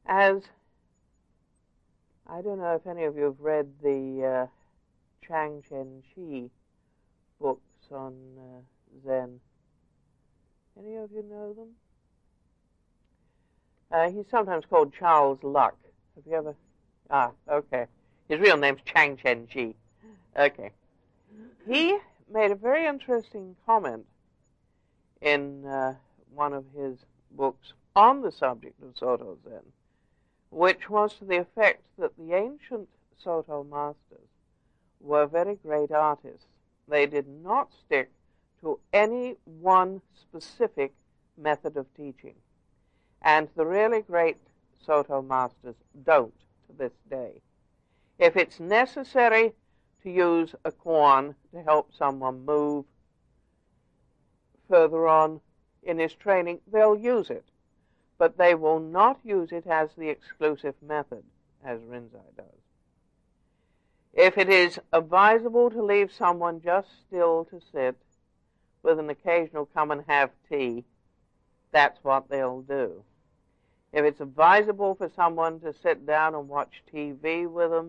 As I don't know if any of you have read the Chang Chen-chi books on Zen. Any of you know them? He's sometimes called Charles Luck. Have you ever? Ah, okay. His real name's Chang Chen-chi. Okay. He made a very interesting comment in one of his books on the subject of Soto Zen, which was to the effect that the ancient Soto masters were very great artists. They did not stick to any one specific method of teaching. And the really great Soto masters don't to this day. If it's necessary to use a koan to help someone move further on in his training, they'll use it. But they will not use it as the exclusive method, as Rinzai does. If it is advisable to leave someone just still to sit with an occasional come and have tea, that's what they'll do. If it's advisable for someone to sit down and watch TV with them,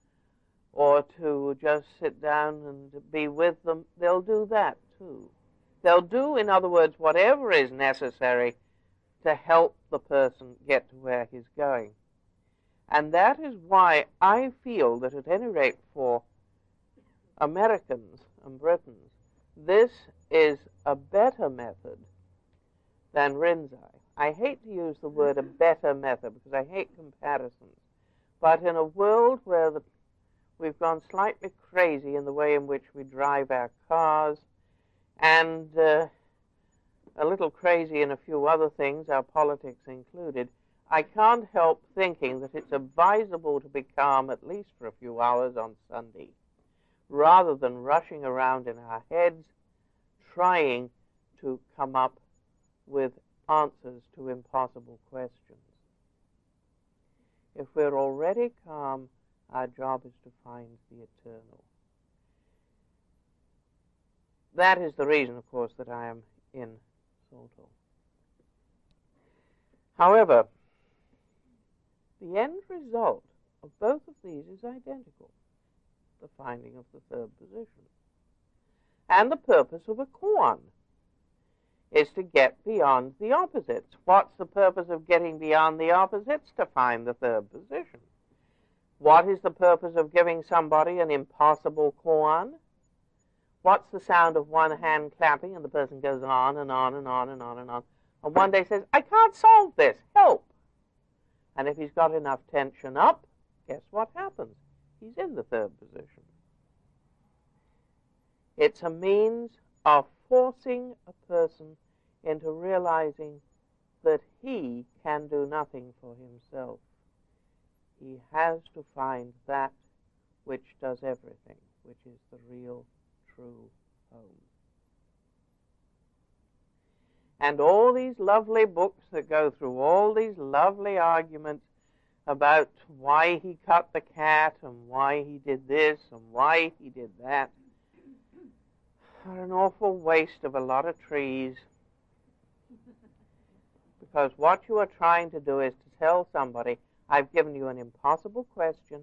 or to just sit down and be with them, they'll do that too. They'll do, in other words, whatever is necessary to help the person get to where he's going. And that is why I feel that at any rate for Americans and Britons, this is a better method than Rinzai. I hate to use the word a better method because I hate comparisons. But in a world where we've gone slightly crazy in the way in which we drive our cars, and a little crazy in a few other things, our politics included, I can't help thinking that it's advisable to be calm at least for a few hours on Sunday, rather than rushing around in our heads, trying to come up with answers to impossible questions. If we're already calm, our job is to find the eternal. That is the reason, of course, that I am in Soto. However, the end result of both of these is identical, the finding of the third position. And the purpose of a koan is to get beyond the opposites. What's the purpose of getting beyond the opposites? To find the third position. What is the purpose of giving somebody an impossible koan? What's the sound of one hand clapping and the person goes on and on and on and on and on, and one day says, I can't solve this, help. And if he's got enough tension up, guess what happens? He's in the third position. It's a means of forcing a person into realizing that he can do nothing for himself. He has to find that which does everything, which is the real, true home. And all these lovely books that go through all these lovely arguments about why he cut the cat and why he did this and why he did that are an awful waste of a lot of trees. Because what you are trying to do is to tell somebody, I've given you an impossible question.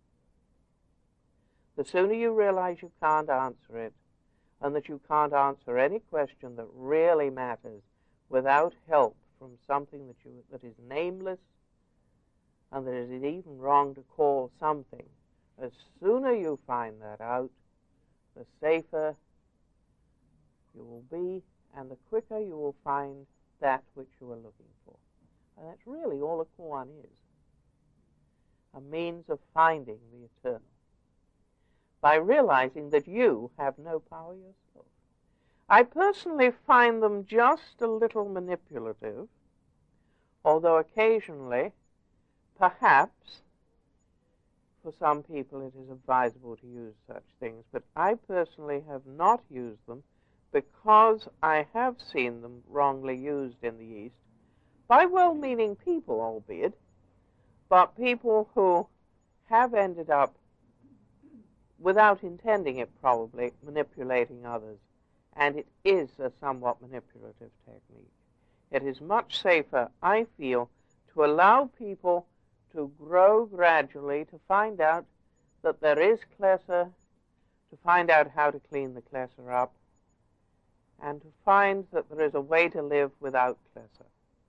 The sooner you realize you can't answer it, and that you can't answer any question that really matters without help from something that is nameless and that it is even wrong to call something, as sooner you find that out, the safer you will be, and the quicker you will find that which you are looking for. And that's really all a koan is, a means of finding the eternal, by realizing that you have no power yourself. I personally find them just a little manipulative, although occasionally, perhaps, for some people it is advisable to use such things, but I personally have not used them because I have seen them wrongly used in the East by well-meaning people, albeit, but people who have ended up, without intending it probably, manipulating others. And it is a somewhat manipulative technique. It is much safer, I feel, to allow people to grow gradually, to find out that there is Klesser, to find out how to clean the Klesser up, and to find that there is a way to live without Klesser.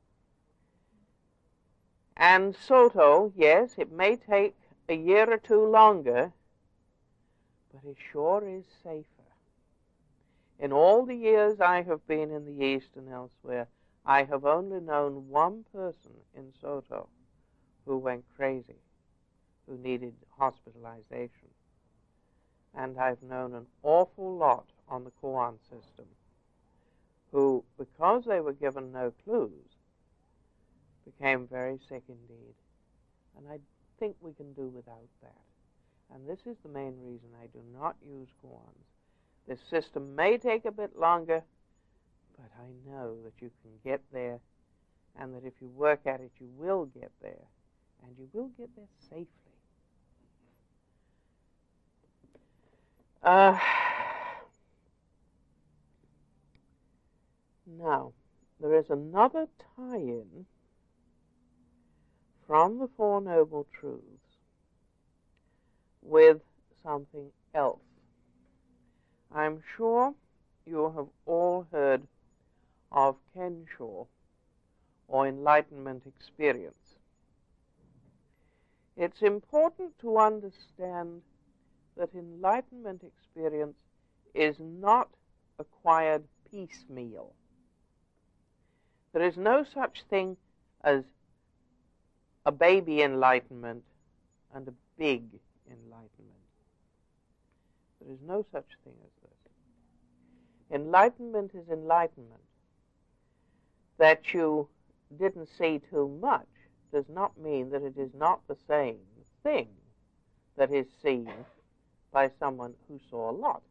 And Soto, yes, it may take a year or two longer, but it sure is safer. In all the years I have been in the East and elsewhere, I have only known one person in Soto who went crazy, who needed hospitalization. And I've known an awful lot on the koan system who, because they were given no clues, became very sick indeed. And I think we can do without that. And this is the main reason I do not use koans. This system may take a bit longer, but I know that you can get there, and that if you work at it, you will get there, and you will get there safely. Now, there is another tie-in from the Four Noble Truths with something else. I'm sure you have all heard of Kensho, or enlightenment experience. It's important to understand that enlightenment experience is not acquired piecemeal. There is no such thing as a baby enlightenment and a big enlightenment. There is no such thing as this. Enlightenment is enlightenment. That you didn't see too much does not mean that it is not the same thing that is seen by someone who saw a lot.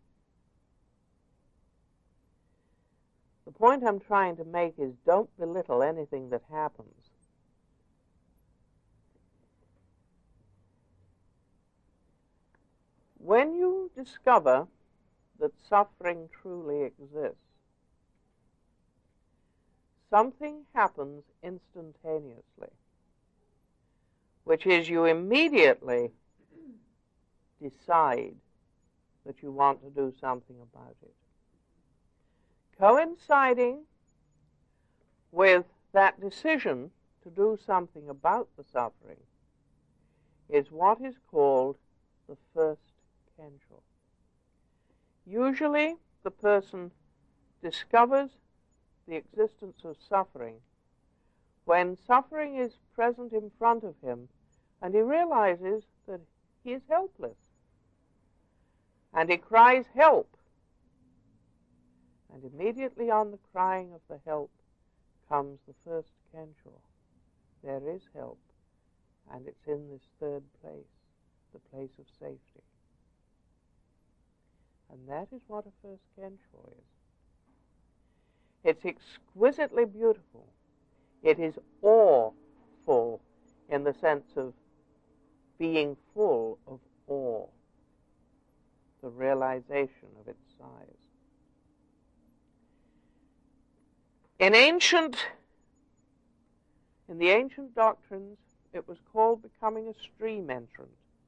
The point I'm trying to make is don't belittle anything that happens. When you discover that suffering truly exists, something happens instantaneously, which is you immediately decide that you want to do something about it. Coinciding with that decision to do something about the suffering is what is called the first Kensho. Usually, the person discovers the existence of suffering when suffering is present in front of him and he realizes that he is helpless. And he cries, "Help!" And immediately on the crying of the help comes the first Kensho. There is help, and it's in this third place, the place of safety. And that is what a first Kensho is. It's exquisitely beautiful. It is awful in the sense of being full of awe, the realization of its size. In the ancient doctrines, it was called becoming a stream entrant.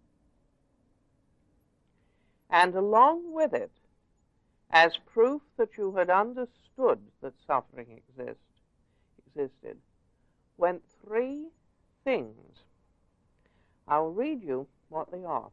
And along with it, as proof that you had understood that suffering existed, went three things. I'll read you what they are.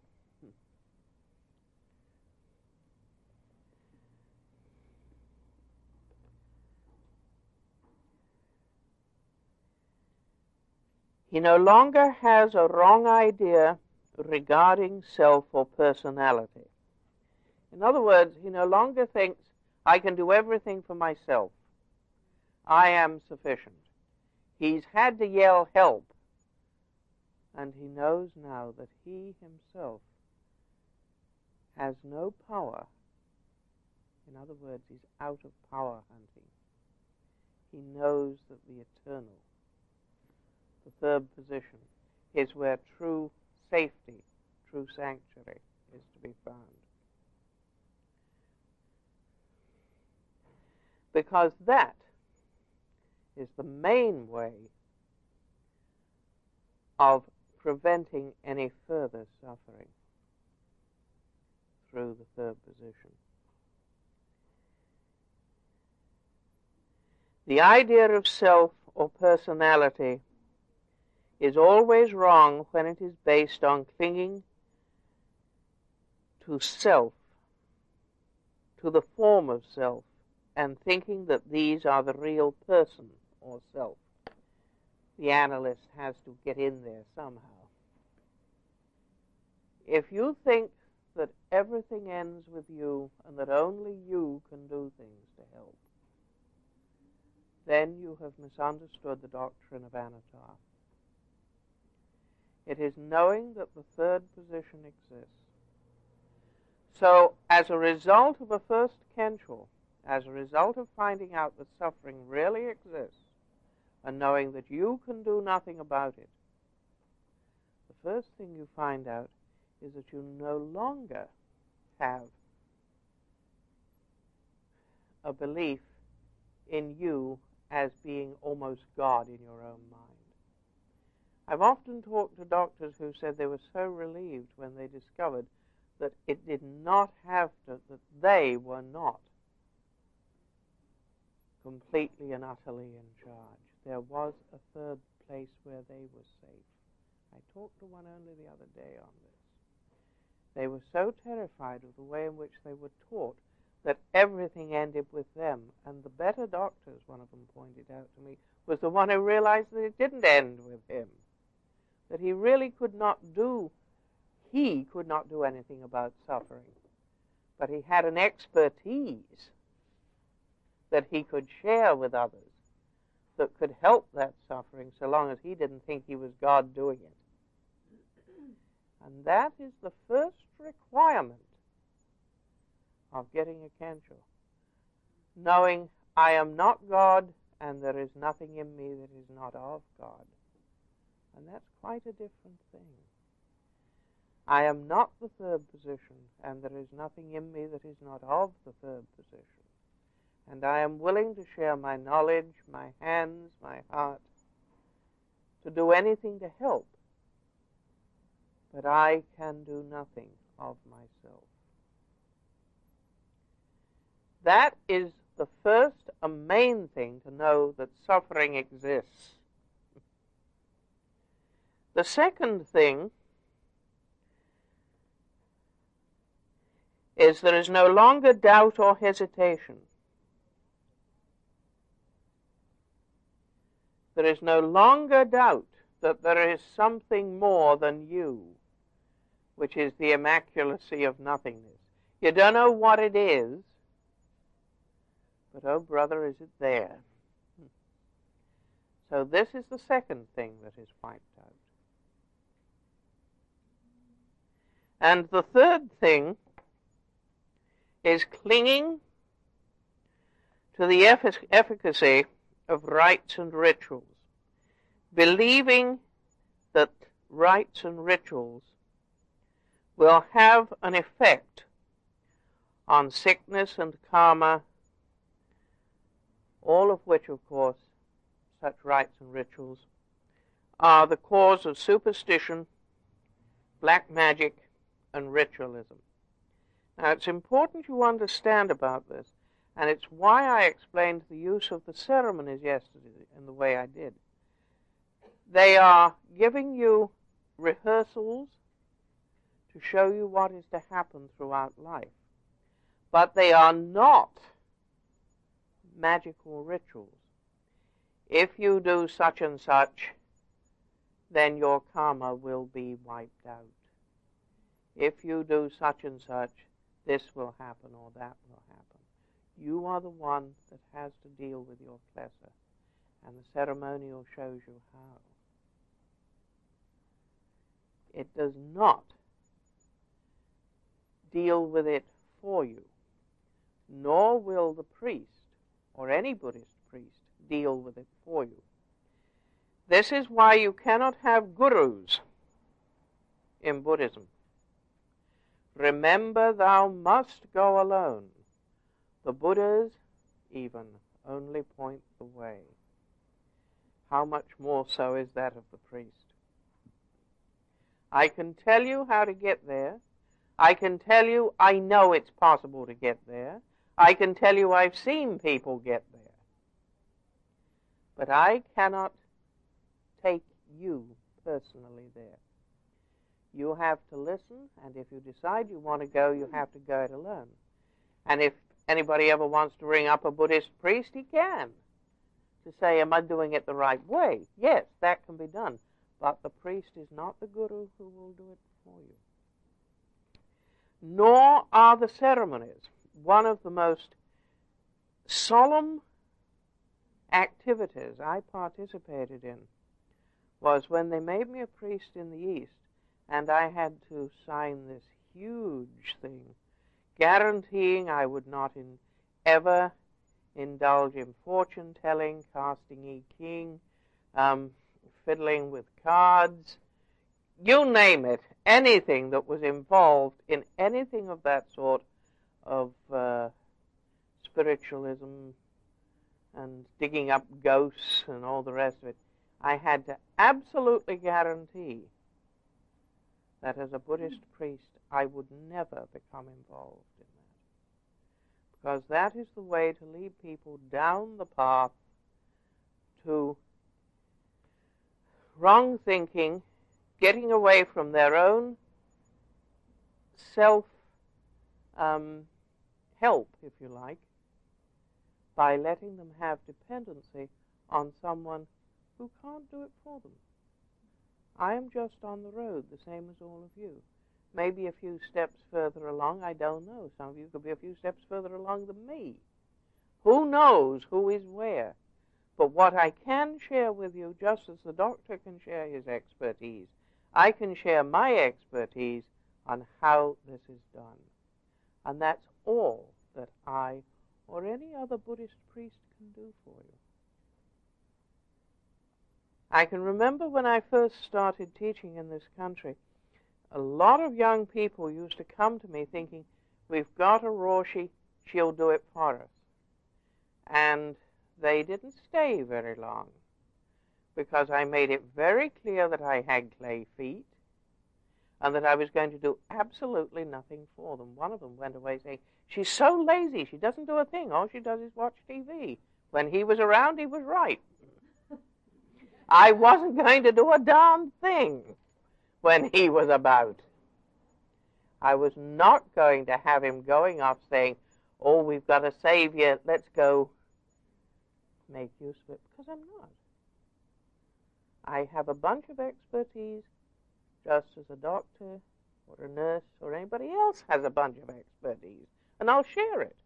He no longer has a wrong idea regarding self or personality. In other words, he no longer thinks, I can do everything for myself. I am sufficient. He's had to yell help, and he knows now that he himself has no power. In other words, he's out of power hunting. He knows that the eternal, the third position, is where true safety, true sanctuary is to be found. Because that is the main way of preventing any further suffering through the third position. The idea of self or personality is always wrong when it is based on clinging to self, to the form of self, and thinking that these are the real person or self. The analyst has to get in there somehow. If you think that everything ends with you and that only you can do things to help, then you have misunderstood the doctrine of Anatar. It is knowing that the third position exists. So, as a result of a first Kensho, as a result of finding out that suffering really exists, and knowing that you can do nothing about it, the first thing you find out is that you no longer have a belief in you as being almost God in your own mind. I've often talked to doctors who said they were so relieved when they discovered that it did not have to, that they were not completely and utterly in charge. There was a third place where they were safe. I talked to one only the other day on this. They were so terrified of the way in which they were taught that everything ended with them. And the better doctors, one of them pointed out to me, was the one who realized that it didn't end with him. That he really could not do anything about suffering. But he had an expertise that he could share with others that could help that suffering so long as he didn't think he was God doing it. And that is the first requirement of getting a Kensho. Knowing I am not God and there is nothing in me that is not of God. And that's quite a different thing. I am not the third position and there is nothing in me that is not of the third position. And I am willing to share my knowledge, my hands, my heart, to do anything to help. But I can do nothing of myself. That is the first and main thing to know that suffering exists. The second thing is there is no longer doubt or hesitation. There is no longer doubt that there is something more than you, which is the immaculacy of nothingness. You don't know what it is, but, oh, brother, is it there? So this is the second thing that is wiped out. And the third thing is clinging to the efficacy of rites and rituals, believing that rites and rituals will have an effect on sickness and karma, all of which, of course, such rites and rituals are the cause of superstition, black magic, and ritualism. Now, it's important you understand about this, and it's why I explained the use of the ceremonies yesterday in the way I did. They are giving you rehearsals to show you what is to happen throughout life. But they are not magical rituals. If you do such and such, then your karma will be wiped out. If you do such and such, this will happen or that will happen. You are the one that has to deal with your klesa, and the ceremonial shows you how. It does not deal with it for you, nor will the priest or any Buddhist priest deal with it for you. This is why you cannot have gurus in Buddhism. Remember, thou must go alone. The Buddhas even only point the way. How much more so is that of the priest? I can tell you how to get there. I can tell you I know it's possible to get there. I can tell you I've seen people get there. But I cannot take you personally there. You have to listen, and if you decide you want to go, you have to go to learn. And if anybody ever wants to ring up a Buddhist priest, he can, to say, am I doing it the right way? Yes, that can be done. But the priest is not the guru who will do it for you. Nor are the ceremonies. One of the most solemn activities I participated in was when they made me a priest in the East, and I had to sign this huge thing guaranteeing I would not ever indulge in fortune-telling, casting king, fiddling with cards, you name it, anything that was involved in anything of that sort of spiritualism and digging up ghosts and all the rest of it. I had to absolutely guarantee that as a Buddhist priest, I would never become involved in that. Because that is the way to lead people down the path to wrong thinking, getting away from their own self-help, if you like, by letting them have dependency on someone who can't do it for them. I am just on the road, the same as all of you. Maybe a few steps further along, I don't know. Some of you could be a few steps further along than me. Who knows who is where? But what I can share with you, just as the doctor can share his expertise, I can share my expertise on how this is done. And that's all that I or any other Buddhist priest can do for you. I can remember when I first started teaching in this country, a lot of young people used to come to me thinking, we've got a Roshi, she'll do it for us. And they didn't stay very long, because I made it very clear that I had clay feet and that I was going to do absolutely nothing for them. One of them went away saying, she's so lazy, she doesn't do a thing. All she does is watch TV. When he was around, he was right. I wasn't going to do a darn thing when he was about. I was not going to have him going off saying, oh, we've got a savior, let's go make use of it, because I'm not. I have a bunch of expertise, just as a doctor or a nurse or anybody else has a bunch of expertise, and I'll share it.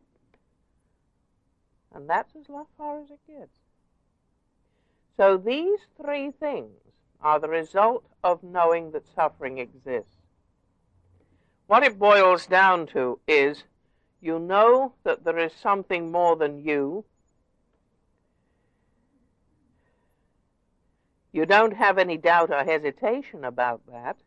And that's as far as it gets. So these three things are the result of knowing that suffering exists. What it boils down to is you know that there is something more than you. You don't have any doubt or hesitation about that.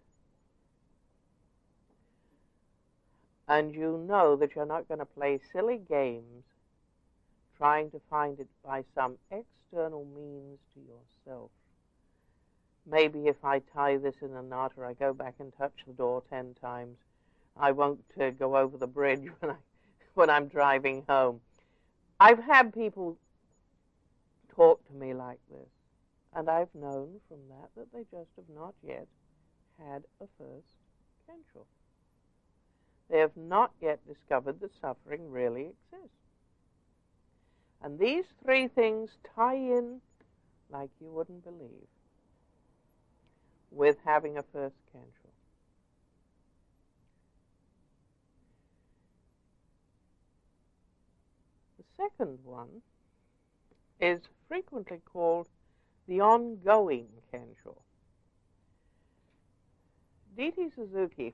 And you know that you're not going to play silly games trying to find it by some external means to yourself. Maybe if I tie this in a knot or I go back and touch the door 10 times, I won't go over the bridge when I'm driving home. I've had people talk to me like this, and I've known from that they just have not yet had a first Kensho. They have not yet discovered that suffering really exists. And these three things tie in like you wouldn't believe with having a first Kensho. The second one is frequently called the ongoing Kensho. D.T. Suzuki,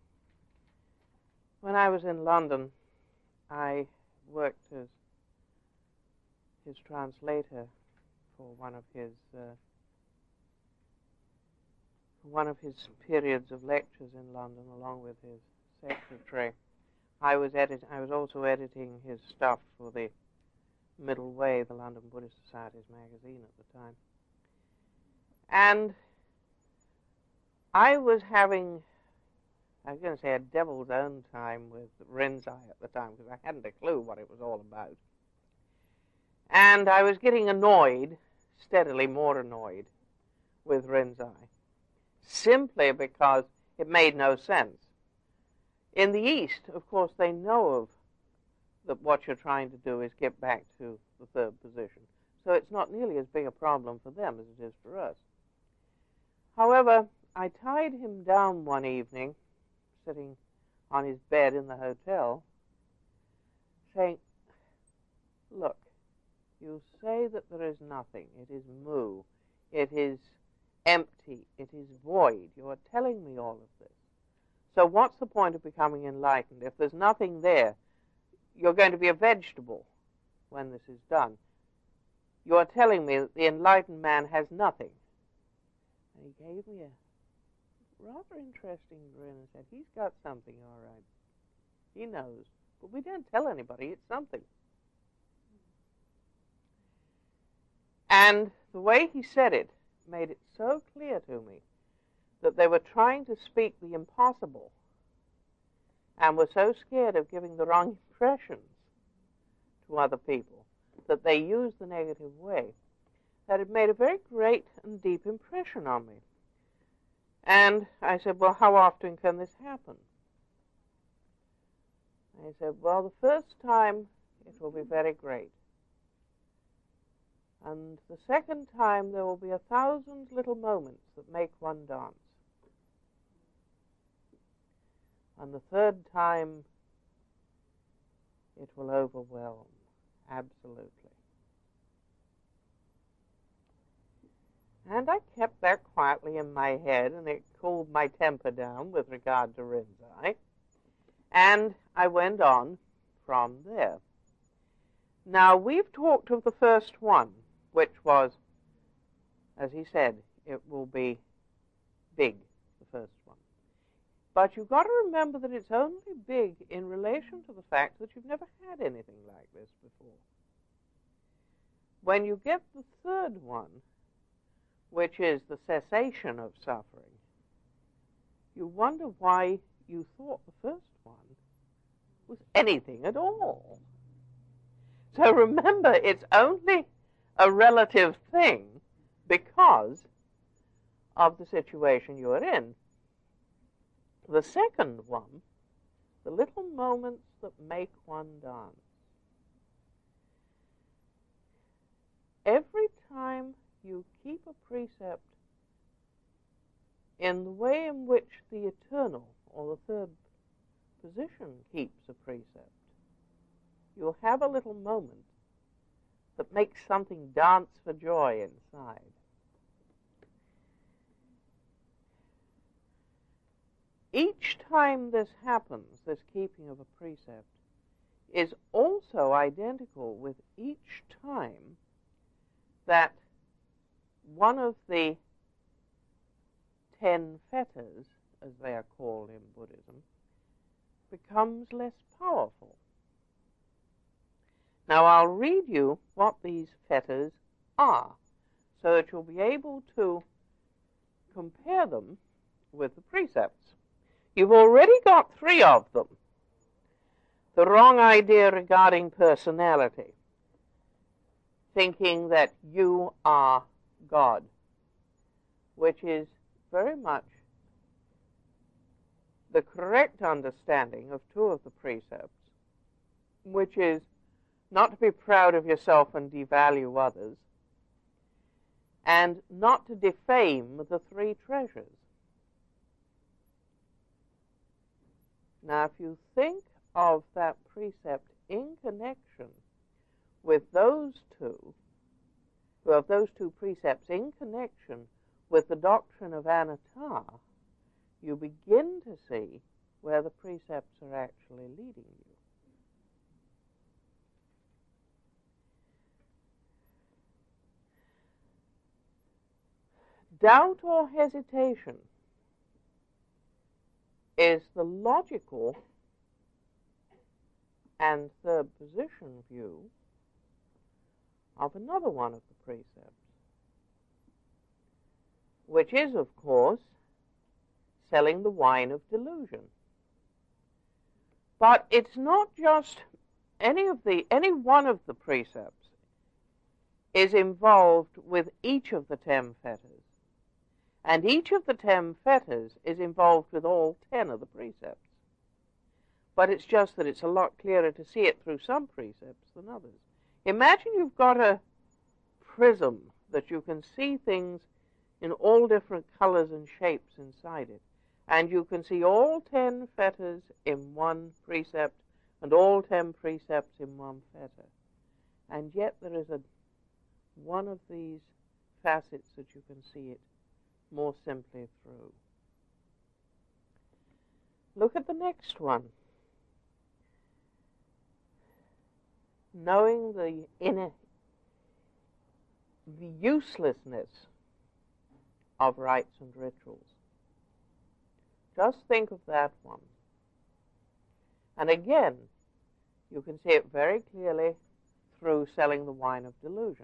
when I was in London, I worked as his translator for one of his periods of lectures in London, along with his secretary. I was also editing his stuff for the Middle Way, the London Buddhist Society's magazine at the time. And I was having, I was going to say, a devil's own time with Rinzai at the time, because I hadn't a clue what it was all about. And I was getting annoyed, steadily more annoyed, with Rinzai, simply because it made no sense. In the East, of course, they know of that what you're trying to do is get back to the third position. So it's not nearly as big a problem for them as it is for us. However, I tied him down one evening, sitting on his bed in the hotel, saying, look, you say that there is nothing. It is mu. It is empty. It is void. You are telling me all of this. So what's the point of becoming enlightened? If there's nothing there, you're going to be a vegetable when this is done. You are telling me that the enlightened man has nothing. And he gave me a rather interesting grin and said, he's got something, all right. He knows. But we don't tell anybody it's something. And the way he said it made it so clear to me that they were trying to speak the impossible and were so scared of giving the wrong impressions to other people that they used the negative way, that it made a very great and deep impression on me. And I said, well, how often can this happen? And he said, well, the first time it will be very great. And the second time there will be 1,000 little moments that make one dance. And the third time it will overwhelm, absolutely. And I kept that quietly in my head, and it cooled my temper down with regard to Rinzai. And I went on from there. Now, we've talked of the first one, which was, as he said, it will be big, the first one. But you've got to remember that it's only big in relation to the fact that you've never had anything like this before. When you get the third one, which is the cessation of suffering, you wonder why you thought the first one was anything at all. So remember, it's only a relative thing because of the situation you're in. The second one, the little moments that make one dance. Every time you keep a precept in the way in which the eternal or the third position keeps a precept, you'll have a little moment that makes something dance for joy inside. Each time this happens, this keeping of a precept, is also identical with each time that one of the 10 fetters, as they are called in Buddhism, becomes less powerful. Now I'll read you what these fetters are, so that you'll be able to compare them with the precepts. You've already got 3 of them. The wrong idea regarding personality, thinking that you are God, which is very much the correct understanding of 2 of the precepts, which is not to be proud of yourself and devalue others, and not to defame the 3 treasures. Now, if you think of that precept in connection with those 2, of those 2 precepts in connection with the doctrine of anatta, you begin to see where the precepts are actually leading you. Doubt or hesitation is the logical and third position view of another one of the precepts, which is, of course, selling the wine of delusion. But it's not just any one of the precepts is involved with each of the 10 fetters. And each of the 10 fetters is involved with all 10 of the precepts. But it's just that it's a lot clearer to see it through some precepts than others. Imagine you've got a prism that you can see things in all different colors and shapes inside it. And you can see all 10 fetters in one precept and all 10 precepts in one fetter. And yet there is one of these facets that you can see it more simply through. Look at the next one. Knowing the uselessness of rites and rituals. Just think of that one. And again, you can see it very clearly through selling the wine of delusion.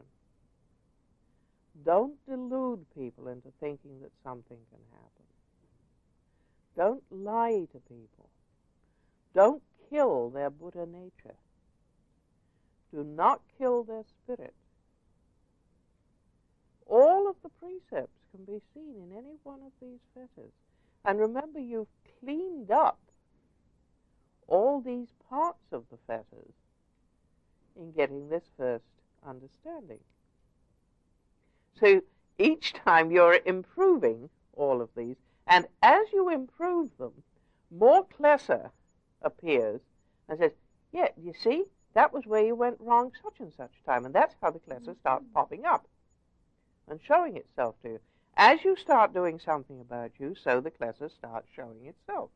Don't delude people into thinking that something can happen. Don't lie to people. Don't kill their Buddha nature. Do not kill their spirit. All of the precepts can be seen in any one of these fetters. And remember, you've cleaned up all these parts of the fetters in getting this first understanding. So each time you're improving all of these, and as you improve them, more Klesser appears and says, yeah, you see, that was where you went wrong such and such time. And that's how the Klesser starts popping up and showing itself to you. As you start doing something about you, so the Klesser starts showing itself.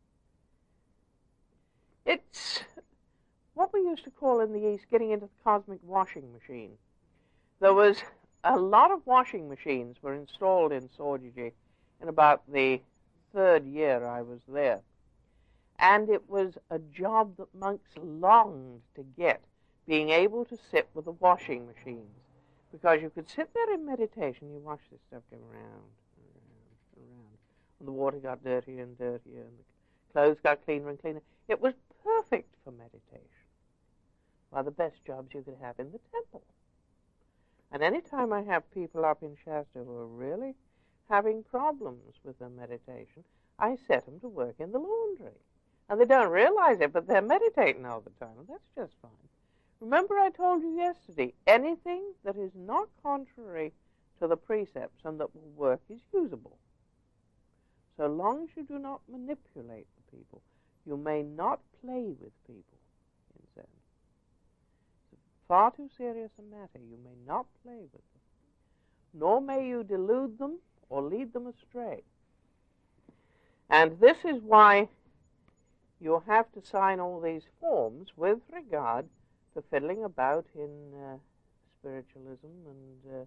It's what we used to call in the East getting into the cosmic washing machine. There was a lot of washing machines were installed in Sorgiji in about the 3rd year I was there. And it was a job that monks longed to get, being able to sit with the washing machines. Because you could sit there in meditation, you watch this stuff go round and round and round. And the water got dirtier and dirtier, and the clothes got cleaner and cleaner. It was perfect for meditation. One of the best jobs you could have in the temple. And any time I have people up in Shasta who are really having problems with their meditation, I set them to work in the laundry. And they don't realize it, but they're meditating all the time, and that's just fine. Remember I told you yesterday, anything that is not contrary to the precepts and that will work is usable. So long as you do not manipulate the people, you may not play with people in Zen. It's far too serious a matter. You may not play with them. Nor may you delude them or lead them astray. And this is why you'll have to sign all these forms with regard to fiddling about in spiritualism and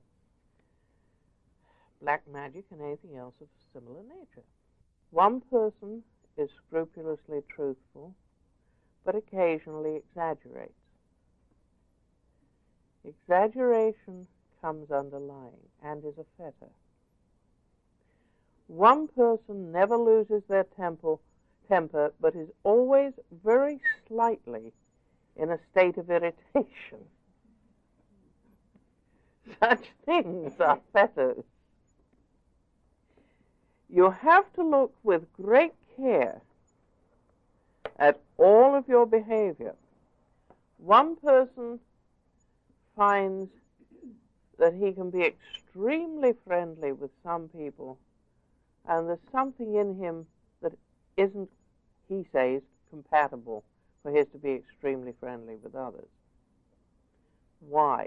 black magic and anything else of similar nature. One person is scrupulously truthful, but occasionally exaggerates. Exaggeration comes underlying and is a fetter. One person never loses their temper, but is always very slightly in a state of irritation. Such things are fetters. You have to look with great care at all of your behavior. One person finds that he can be extremely friendly with some people, and there's something in him that isn't, he says, compatible for his to be extremely friendly with others. Why?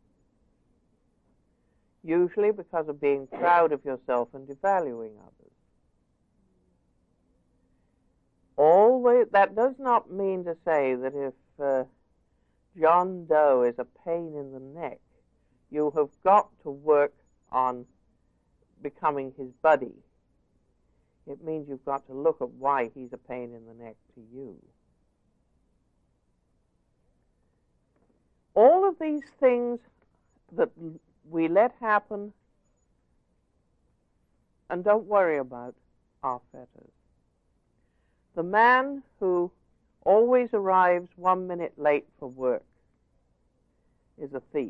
Usually because of being proud of yourself and devaluing others. Always, that does not mean to say that if John Doe is a pain in the neck, you have got to work on becoming his buddy. It means you've got to look at why he's a pain in the neck to you. All of these things that we let happen and don't worry about are fetters. The man who always arrives 1 minute late for work is a thief.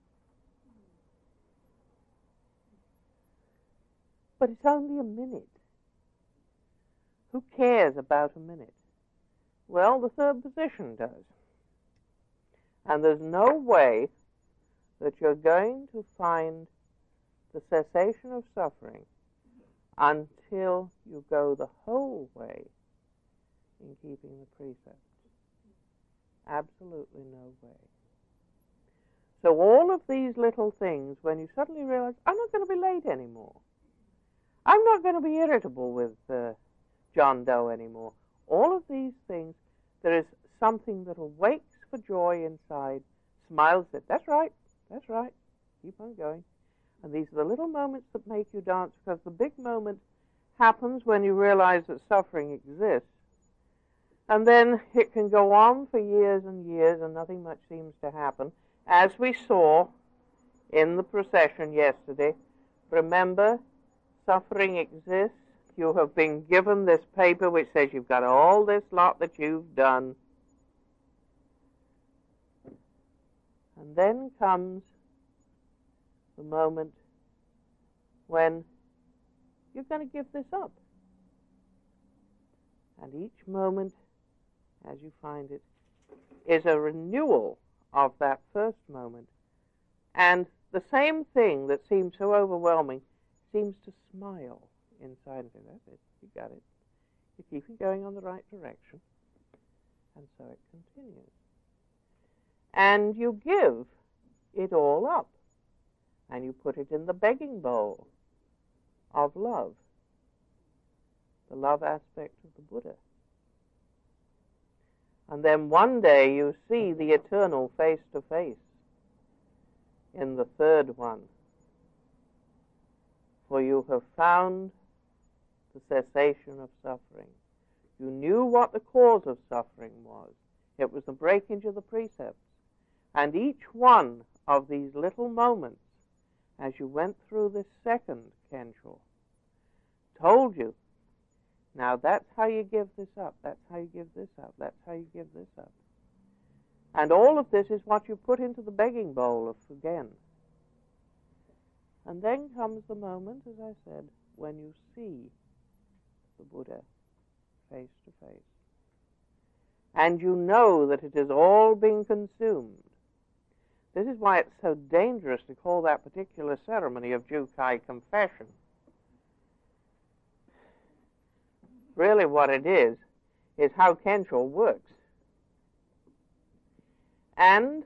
But it's only a minute. Who cares about a minute? Well, the third position does. And there's no way that you're going to find the cessation of suffering until you go the whole way in keeping the precepts. Absolutely no way. So all of these little things, when you suddenly realize, I'm not going to be late anymore. I'm not going to be irritable with John Doe anymore. All of these things, there is something that awakes for joy inside, smiles, says, that's right, keep on going. And these are the little moments that make you dance, because the big moment happens when you realize that suffering exists. And then it can go on for years and years, and nothing much seems to happen. As we saw in the procession yesterday, remember, suffering exists. You have been given this paper which says you've got all this lot that you've done. And then comes the moment when you're going to give this up. And each moment, as you find it, is a renewal of that first moment. And the same thing that seems so overwhelming seems to smile inside and say, that's it, you got it. You're keeping going on the right direction. And so it continues. And you give it all up. And you put it in the begging bowl of love, the love aspect of the Buddha. And then one day you see the eternal face to face in the third one. For you have found the cessation of suffering. You knew what the cause of suffering was. It was the breakage of the precepts. And each one of these little moments, as you went through this second Kensho, told you, now that's how you give this up, that's how you give this up, that's how you give this up. And all of this is what you put into the begging bowl of Fugen. And then comes the moment, as I said, when you see the Buddha face to face. And you know that it has all been consumed. This is why it's so dangerous to call that particular ceremony of Jukai confession. Really what it is how Kensho works. And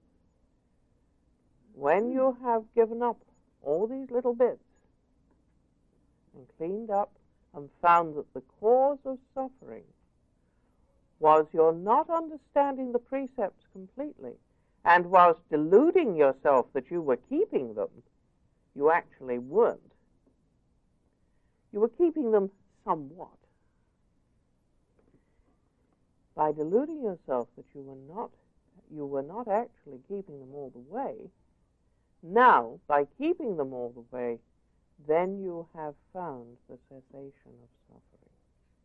when you have given up all these little bits and cleaned up and found that the cause of suffering was your not understanding the precepts completely, and whilst deluding yourself that you were keeping them, you actually weren't. You were keeping them somewhat. By deluding yourself that you were not actually keeping them all the way, now, by keeping them all the way, then you have found the cessation of suffering.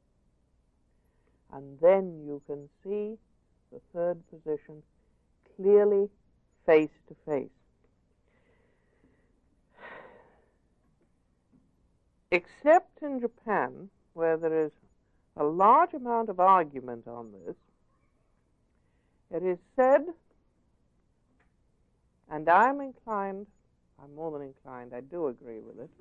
And then you can see the third position clearly face to face. Except in Japan, where there is a large amount of argument on this, it is said, and I'm more than inclined, I do agree with it,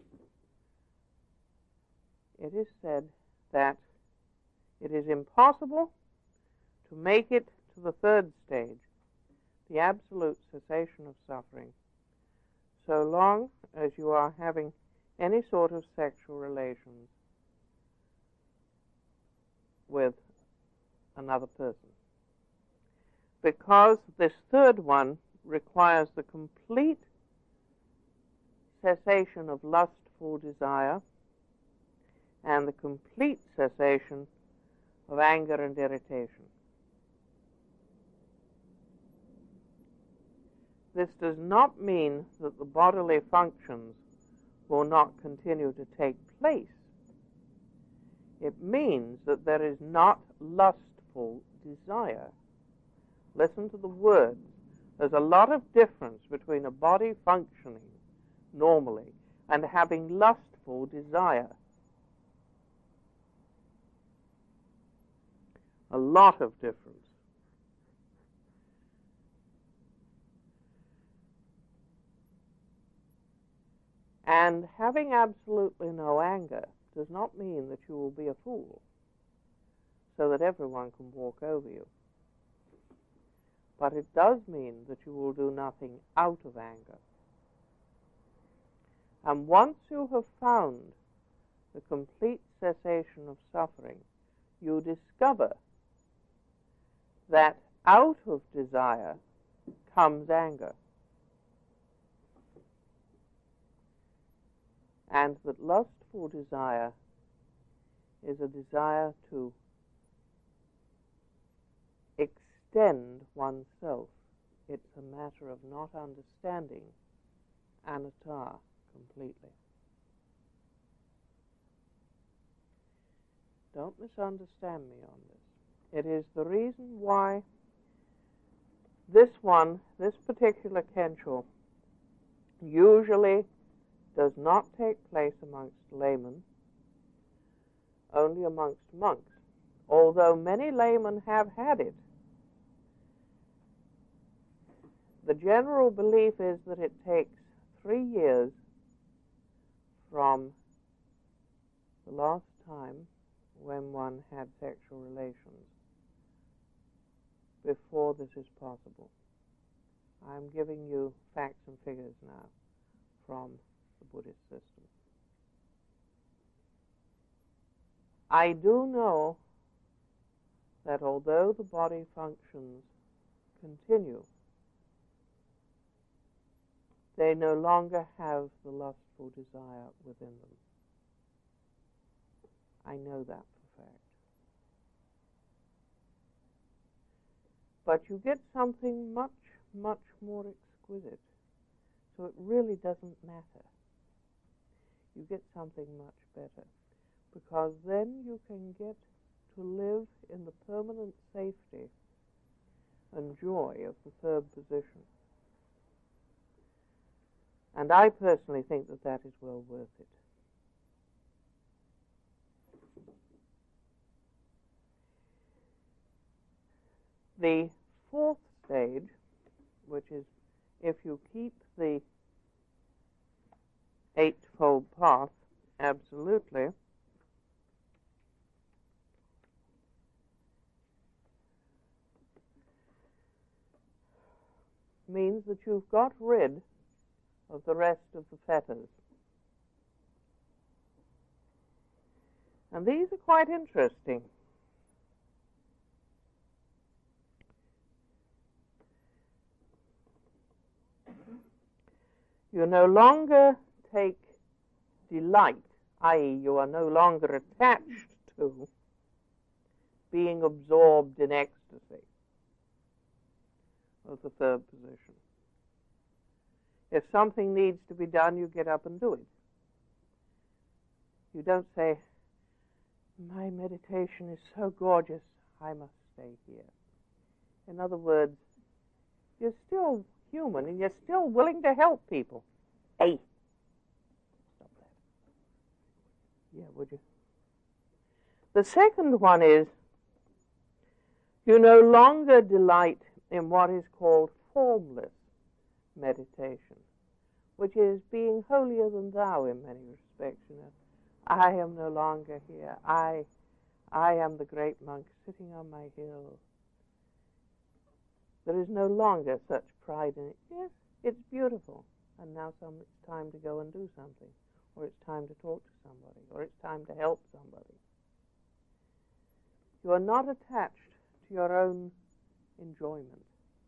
it is said that it is impossible to make it to the third stage, the absolute cessation of suffering, so long as you are having any sort of sexual relations with another person. Because this third one requires the complete cessation of lustful desire and the complete cessation of anger and irritation. This does not mean that the bodily functions will not continue to take place, means that there is not lustful desire. Listen to the words. There's a lot of difference between a body functioning normally and having lustful desire. A lot of difference. And having absolutely no anger does not mean that you will be a fool, so that everyone can walk over you. But it does mean that you will do nothing out of anger. And once you have found the complete cessation of suffering, you discover that out of desire comes anger. And that lustful desire is a desire to extend oneself. It's a matter of not understanding anatta completely. Don't misunderstand me on this. It is the reason why this particular Kensho, usually does not take place amongst laymen, only amongst monks, although many laymen have had it. The general belief is that it takes 3 years from the last time when one had sexual relations before this is possible. I'm giving you facts and figures now from the Buddhist system. I do know that although the body functions continue, they no longer have the lustful desire within them. I know that for fact. But you get something much, much more exquisite, so it really doesn't matter. You get something much better, because then you can get to live in the permanent safety and joy of the third position. And I personally think that that is well worth it. The fourth stage, which is if you keep the Eightfold Path absolutely, means that you've got rid of the rest of the fetters. And these are quite interesting. You no longer take delight, i.e., you are no longer attached to being absorbed in ecstasy of the third position. If something needs to be done, you get up and do it. You don't say, my meditation is so gorgeous, I must stay here. In other words, you're still human and you're still willing to help people. Hey, stop that. Yeah, would you? The second one is you no longer delight in what is called formless meditation, which is being holier than thou in many respects. You know, I am no longer here. I am the great monk sitting on my hill. There is no longer such pride in it. Yes, it's beautiful, and now it's time to go and do something, or it's time to talk to somebody, or it's time to help somebody. You are not attached to your own enjoyment.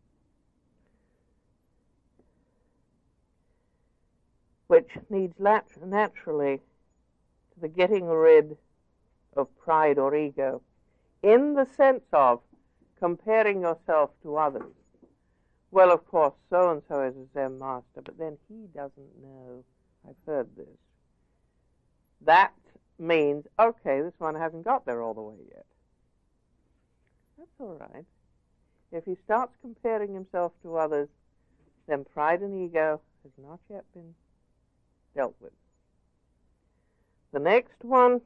Which leads naturally to the getting rid of pride or ego, in the sense of comparing yourself to others. Well, of course, so-and-so is a Zen master, but then he doesn't know. I've heard this. That means, okay, this one hasn't got there all the way yet. That's all right. If he starts comparing himself to others, then pride and ego has not yet been dealt with. The next one,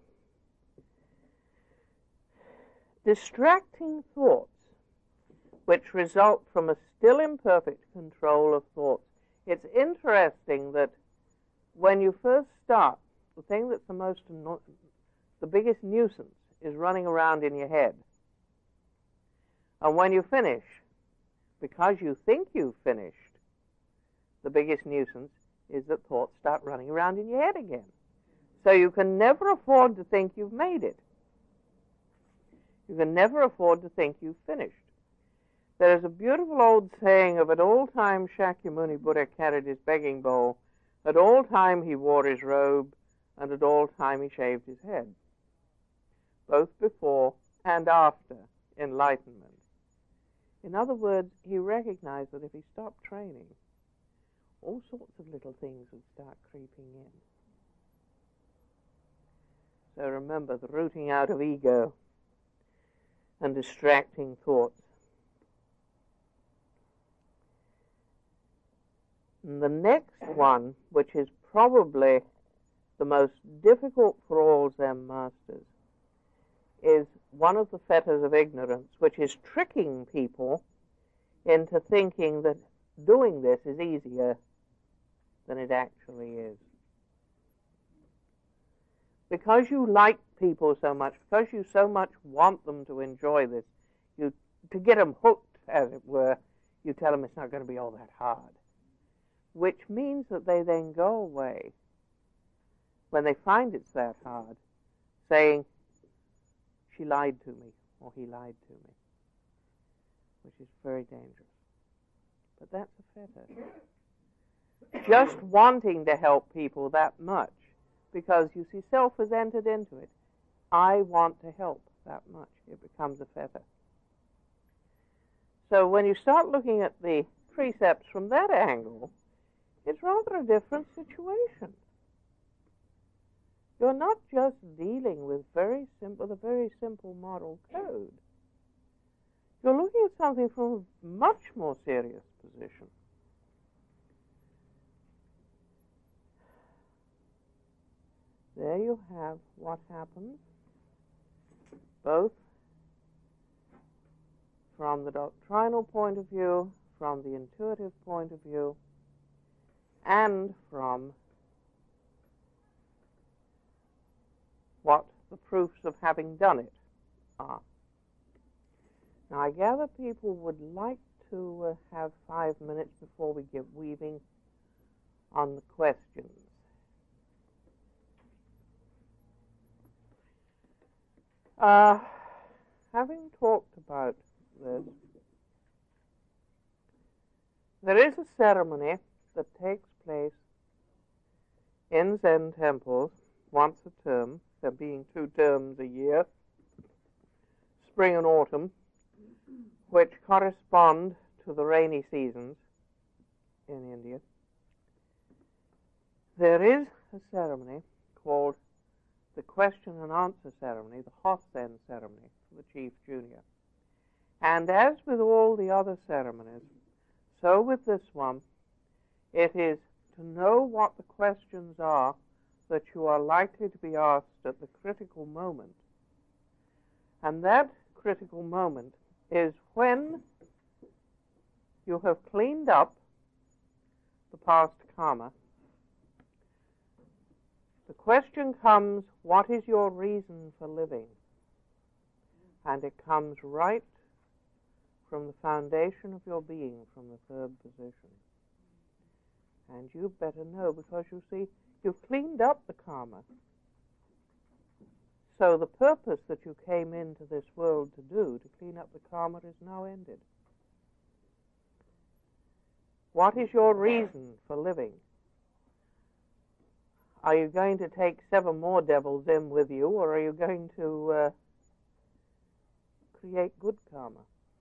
distracting thoughts, which result from a still imperfect control of thoughts. It's interesting that when you first start, the thing that's the biggest nuisance is running around in your head. And when you finish, because you think you've finished, the biggest nuisance is that thoughts start running around in your head again. So you can never afford to think you've made it. You can never afford to think you've finished. There is a beautiful old saying of at all time Shakyamuni Buddha carried his begging bowl, at all time he wore his robe, and at all time he shaved his head, both before and after enlightenment. In other words, he recognized that if he stopped training, all sorts of little things would start creeping in. So remember the rooting out of ego and distracting thoughts. And the next one, which is probably the most difficult for all Zen masters, is one of the fetters of ignorance, which is tricking people into thinking that doing this is easier than it actually is. Because you like people so much, because you so much want them to enjoy this, to get them hooked, as it were, you tell them it's not going to be all that hard. Which means that they then go away, when they find it's that hard, saying, she lied to me, or he lied to me, which is very dangerous. But that's a fetter. Just wanting to help people that much, because you see, self has entered into it. I want to help that much. It becomes a fetter. So when you start looking at the precepts from that angle, it's rather a different situation. You're not just dealing with a very simple moral code. You're looking at something from a much more serious position. There you have what happens, both from the doctrinal point of view, from the intuitive point of view, and from what the proofs of having done it are. Now, I gather people would like to have 5 minutes before we get weaving on the questions. Having talked about this, there is a ceremony that takes place in Zen temples once a term, there being 2 terms a year, spring and autumn, which correspond to the rainy seasons in India. There is a ceremony called the question and answer ceremony, the Hossen ceremony for the chief junior. And as with all the other ceremonies, so with this one, it is to know what the questions are that you are likely to be asked at the critical moment. And that critical moment is when you have cleaned up the past karma. The question comes, what is your reason for living? And it comes right from the foundation of your being, from the third position. And you better know, because you see, you've cleaned up the karma. So the purpose that you came into this world to do, to clean up the karma, is now ended. What is your reason for living? Are you going to take 7 more devils in with you, or are you going to create good karma?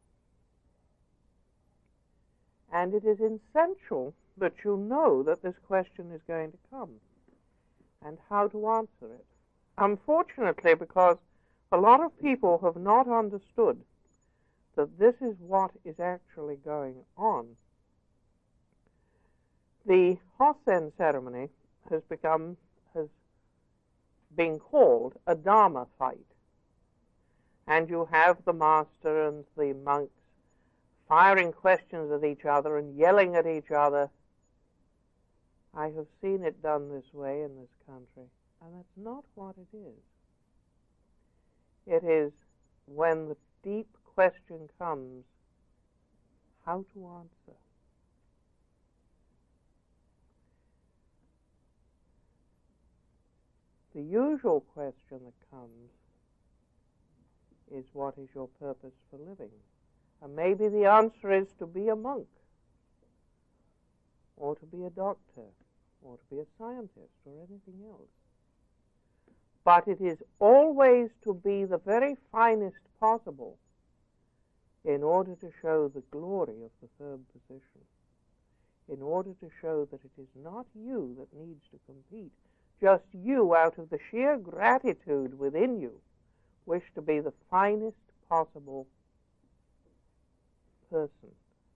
And it is essential that you know that this question is going to come and how to answer it. unfortunately, because a lot of people have not understood that this is what is actually going on, the Hossen ceremony has been called a Dharma fight. And you have the master and the monks firing questions at each other and yelling at each other. I have seen it done this way in this country, and that's not what it is. It is when the deep question comes, how to answer. The usual question that comes is, what is your purpose for living? And maybe the answer is to be a monk, or to be a doctor, or to be a scientist, or anything else. But it is always to be the very finest possible in order to show the glory of the third position, in order to show that it is not you that needs to compete, just you, out of the sheer gratitude within you, wish to be the finest possible person,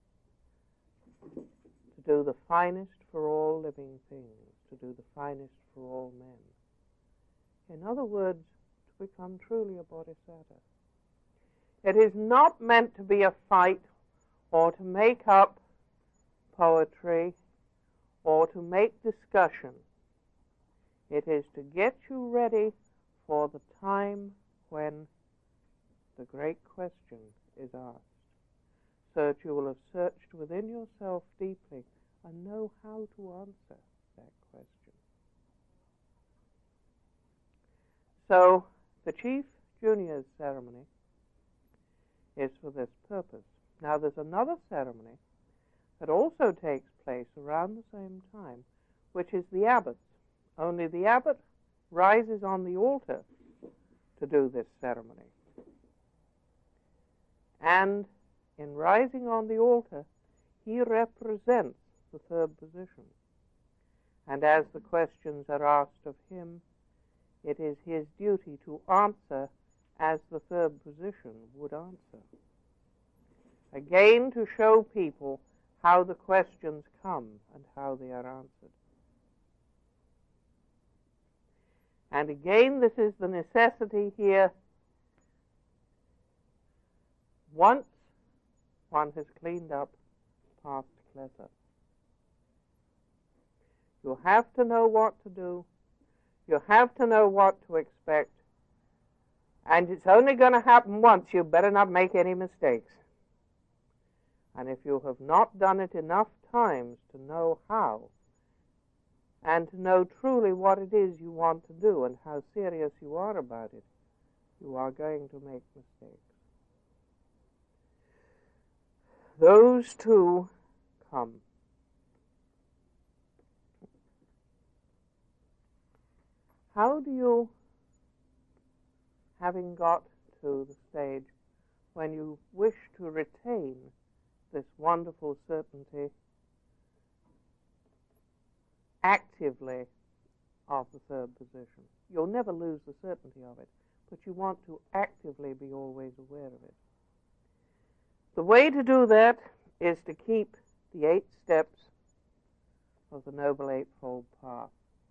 to do the finest for all living things, to do the finest for all men. In other words, to become truly a bodhisattva. It is not meant to be a fight, or to make up poetry, or to make discussion. It is to get you ready for the time when the great question is asked, so that you will have searched within yourself deeply and know how to answer that question. So the Chief Junior's ceremony is for this purpose. Now there's another ceremony that also takes place around the same time, which is the abbot's. Only the abbot rises on the altar to do this ceremony. And in rising on the altar, he represents the third position. And as the questions are asked of him, it is his duty to answer as the third position would answer. Again, to show people how the questions come and how they are answered. And again, this is the necessity here. Once one has cleaned up past klesa, you have to know what to do. You have to know what to expect. And it's only going to happen once. You better not make any mistakes. And if you have not done it enough times to know how, and to know truly what it is you want to do and how serious you are about it, you are going to make mistakes. Those two come. How do you, having got to the stage when you wish to retain this wonderful certainty actively of the third position? You'll never lose the certainty of it, but you want to actively be always aware of it. The way to do that is to keep the 8 steps of the Noble Eightfold Path.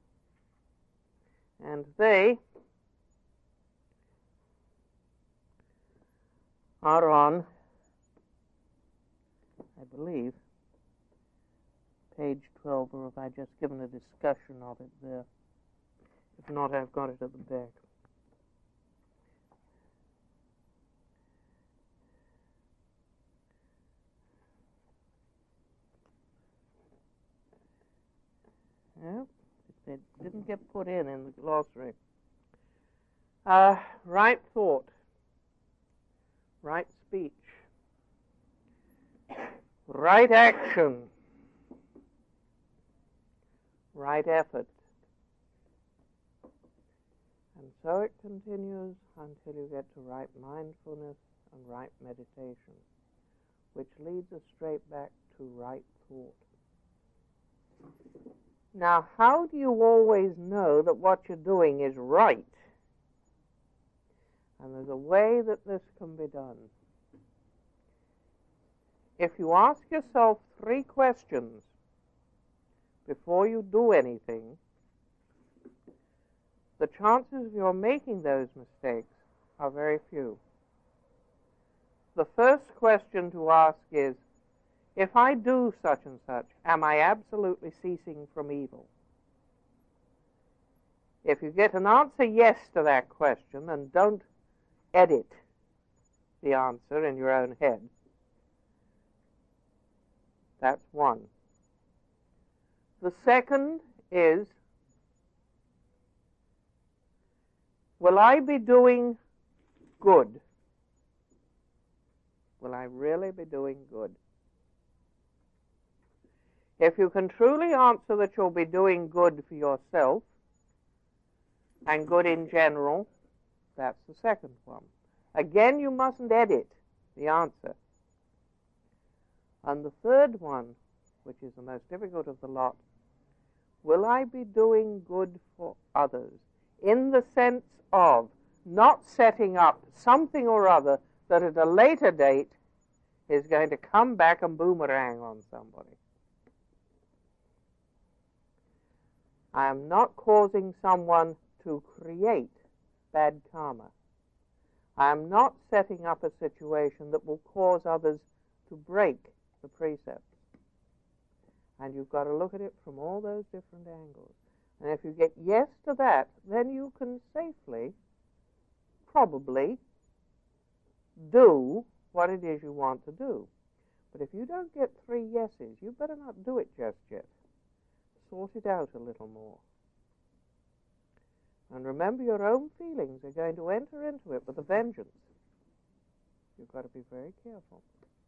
And they are on, I believe, page 12, or have I just given a discussion of it there? If not, I've got it at the back. Yeah, it didn't get put in the glossary. Right thought, right speech, right action, right effort. And so it continues until you get to right mindfulness and right meditation, which leads us straight back to right thought. Now, how do you always know that what you're doing is right? And there's a way that this can be done. If you ask yourself 3 questions before you do anything, the chances of your making those mistakes are very few. The first question to ask is, if I do such and such, am I absolutely ceasing from evil? If you get an answer yes to that question, and don't edit the answer in your own head, that's one. The second is, will I be doing good? Will I really be doing good? If you can truly answer that you'll be doing good for yourself and good in general, that's the second one. Again, you mustn't edit the answer. And the third one, which is the most difficult of the lot, will I be doing good for others? In the sense of not setting up something or other that at a later date is going to come back and boomerang on somebody. I am not causing someone to create bad karma. I am not setting up a situation that will cause others to break the precepts. And you've got to look at it from all those different angles. And if you get yes to that, then you can safely, probably, do what it is you want to do. But if you don't get 3 yeses, you better not do it just yet. Sort it out a little more. And remember, your own feelings are going to enter into it with a vengeance. You've got to be very careful.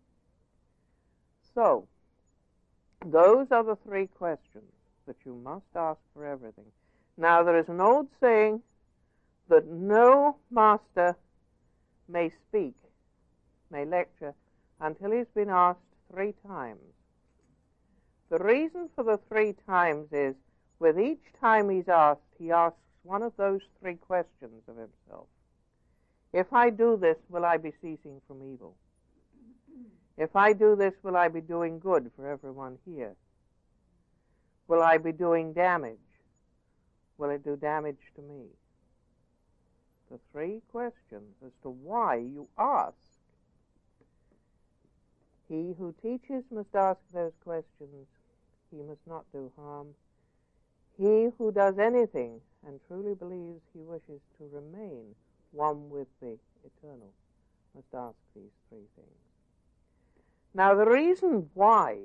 So, those are the 3 questions that you must ask for everything. Now, there is an old saying that no master may speak, may lecture, until he's been asked 3 times. The reason for the 3 times is, with each time he's asked, he asks one of those 3 questions of himself. If I do this, will I be ceasing from evil? If I do this, will I be doing good for everyone here? Will I be doing damage? Will it do damage to me? The 3 questions as to why you ask. He who teaches must ask those questions. He must not do harm. He who does anything and truly believes he wishes to remain one with the eternal must ask these 3 things. Now, the reason why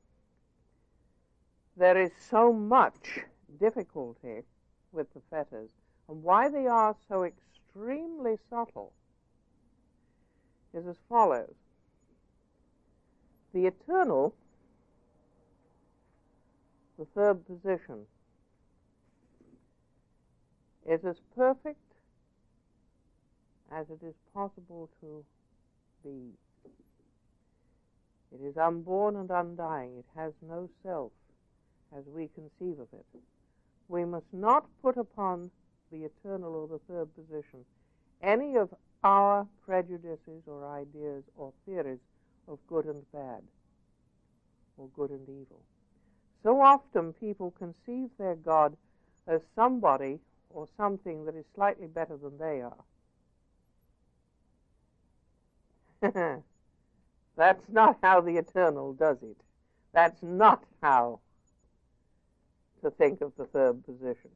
there is so much difficulty with the fetters and why they are so extremely subtle is as follows. The eternal, the 3rd position, is as perfect as it is possible to be. It is unborn and undying. It has no self as we conceive of it. We must not put upon the eternal or the 3rd position any of our prejudices or ideas or theories of good and bad, or good and evil. So often people conceive their God as somebody or something that is slightly better than they are. That's not how the eternal does it. That's not how to think of the 3rd position.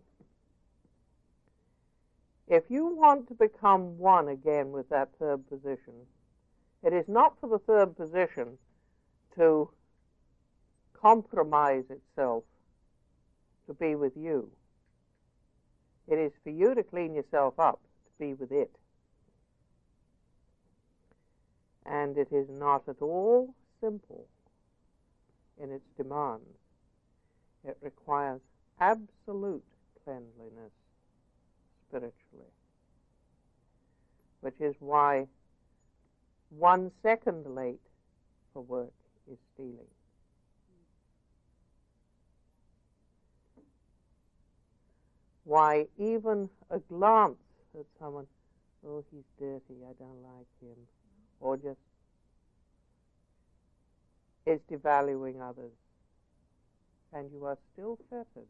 If you want to become one again with that 3rd position, it is not for the 3rd position to compromise itself to be with you. It is for you to clean yourself up to be with it. And it is not at all simple in its demands. It requires absolute cleanliness spiritually, which is why 1 second late for work is stealing. Why even a glance at someone oh, he's dirty, I don't like him, or just is devaluing others, and you are still fettered.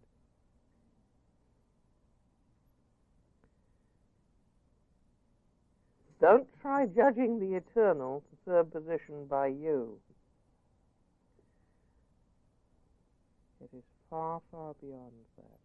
Don't try judging the eternal to third position by you. It is far, far beyond that.